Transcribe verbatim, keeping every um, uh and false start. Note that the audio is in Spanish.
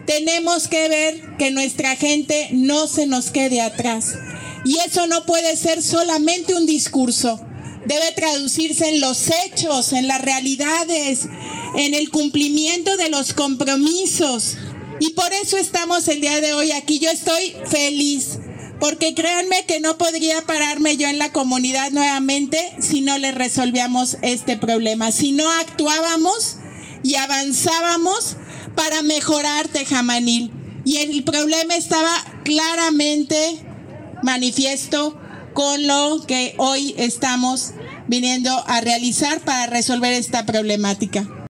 tenemos que ver que nuestra gente no se nos quede atrás. Y eso no puede ser solamente un discurso, debe traducirse en los hechos, en las realidades, en el cumplimiento de los compromisos. Y por eso estamos el día de hoy aquí. Yo estoy feliz, porque créanme que no podría pararme yo en la comunidad nuevamente si no le resolvíamos este problema, si no actuábamos y avanzábamos para mejorar Tejamanil. Y el problema estaba claramente manifiesto con lo que hoy estamos viniendo a realizar para resolver esta problemática.